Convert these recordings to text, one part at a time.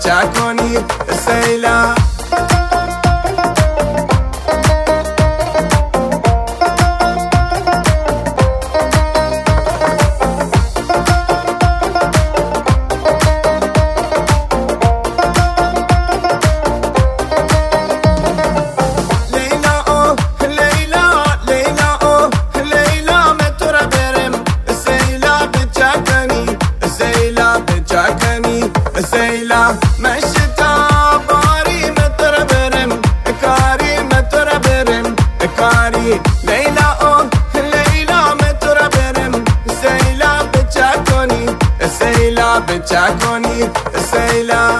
چکنی سیلا سیلا مشتا باری متر برم کاری متر برم کاری لیلا او لیلا متر برم سیلا بچکنی سیلا بچکنی سیلا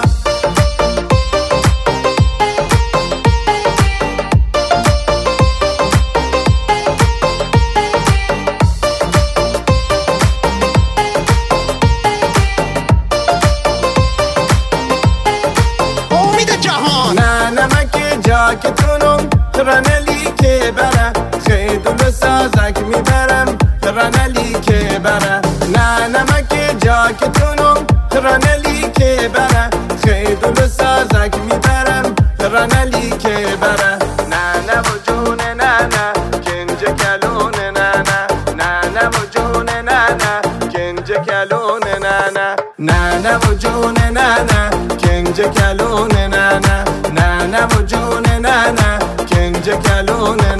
که تونم رنلی که بره خیدول سازک میبرم رنلی که بره نه نمک جا که تونم رنلی که بره خیدول سازک میبرم رنلی که بره نه نه و جون نه نه کنج کلون نه نه نه نه و جون نه نه کنج کلون نه نه نه نه و جون نه نه کنج کلون نه نه نه نه و جون نه نه کنج کلون